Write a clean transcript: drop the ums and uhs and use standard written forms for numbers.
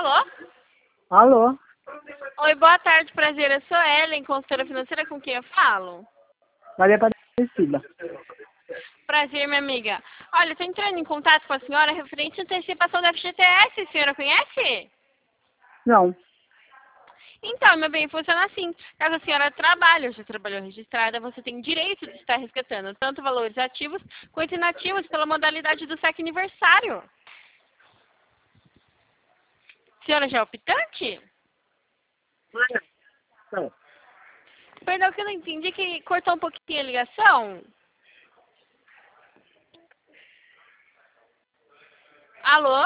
Alô? Alô? Oi, boa tarde, prazer. Eu sou Ellen, consultora financeira, com quem eu falo? Maria Aparecida. Prazer, minha amiga. Olha, estou entrando em contato com a senhora referente à antecipação da FGTS. A senhora conhece? Não. Então, meu bem, funciona assim. Caso a senhora trabalhe ou já trabalhou registrada, você tem direito de estar resgatando tanto valores ativos quanto inativos pela modalidade do saque aniversário. A senhora já é optante? Não. Perdão que eu não entendi, que cortou um pouquinho a ligação. Alô?